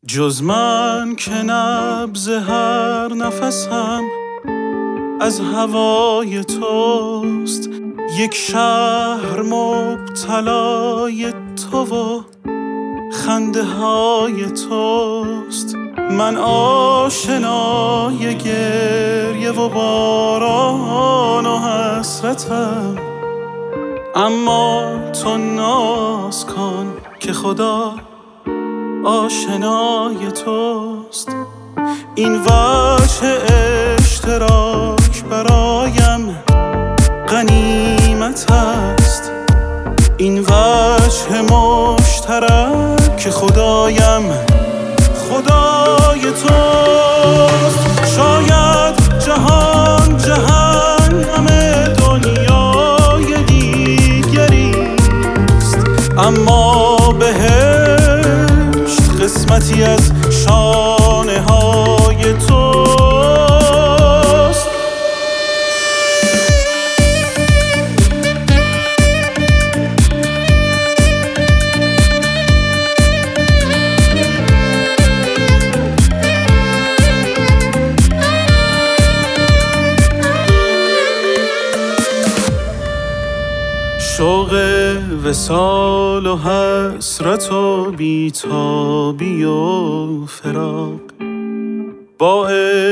جز من که نبض هر نفسم از هوای توست، یک شهر مبتلای تو و خنده های توست. من آشنای گریه و باران و حسرتم، اما تو ناز کن که خدا آشنای توست. این وجه اشتراک برایم غنیمت است، این وجه مشترک که خدایم خدای توست. شاید جهان جهنم دنیای دیگریست، اما بهشت قسمتی از شانه های توست. شوق وصال و حسرت و بیتابی و فراق، با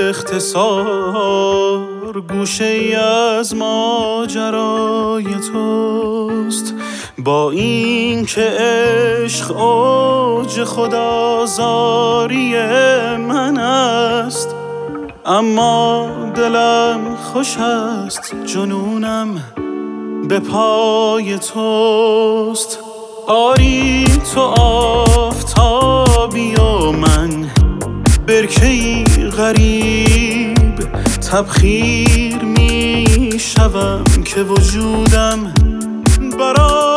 اختصار گوشه ای از ماجرای توست. با این که عشق اوج خدازاری من است، اما دلم خوش است، جنونم به پای توست. آری تو آفتابی و من برکه‌ای غریب، تبخیر می شوم که وجودم برای